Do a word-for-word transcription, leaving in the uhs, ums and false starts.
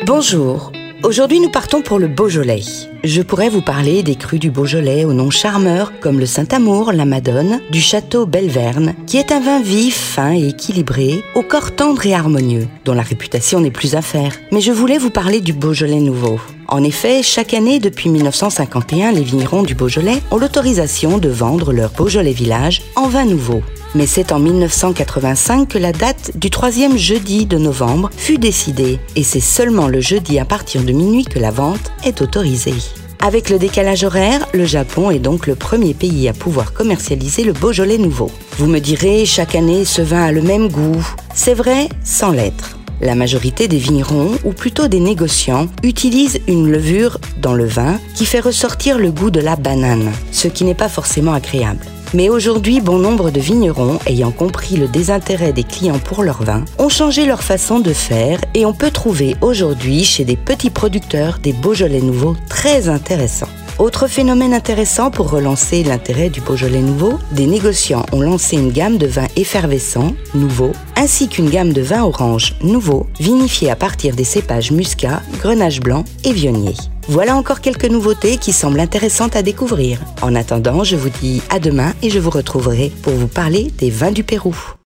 Bonjour, aujourd'hui nous partons pour le Beaujolais. Je pourrais vous parler des crus du Beaujolais au nom charmeur comme le Saint-Amour, la Madone, du château Belverne, qui est un vin vif, fin et équilibré, au corps tendre et harmonieux, dont la réputation n'est plus à faire. Mais je voulais vous parler du Beaujolais nouveau. En effet, chaque année depuis mille neuf cent cinquante et un, les vignerons du Beaujolais ont l'autorisation de vendre leur Beaujolais Village en vin nouveau. Mais c'est en mille neuf cent quatre-vingt-cinq que la date du troisième jeudi de novembre fut décidée, et c'est seulement le jeudi à partir de minuit que la vente est autorisée. Avec le décalage horaire, le Japon est donc le premier pays à pouvoir commercialiser le Beaujolais nouveau. Vous me direz, chaque année ce vin a le même goût. C'est vrai, sans l'être. La majorité des vignerons, ou plutôt des négociants, utilisent une levure dans le vin qui fait ressortir le goût de la banane, ce qui n'est pas forcément agréable. Mais aujourd'hui, bon nombre de vignerons, ayant compris le désintérêt des clients pour leur vin, ont changé leur façon de faire et on peut trouver aujourd'hui chez des petits producteurs des Beaujolais nouveaux très intéressants. Autre phénomène intéressant pour relancer l'intérêt du Beaujolais nouveau, des négociants ont lancé une gamme de vins effervescents, nouveaux, ainsi qu'une gamme de vins orange, nouveaux, vinifiés à partir des cépages muscat, grenache blanc et vionnier. Voilà encore quelques nouveautés qui semblent intéressantes à découvrir. En attendant, je vous dis à demain et je vous retrouverai pour vous parler des vins du Pérou.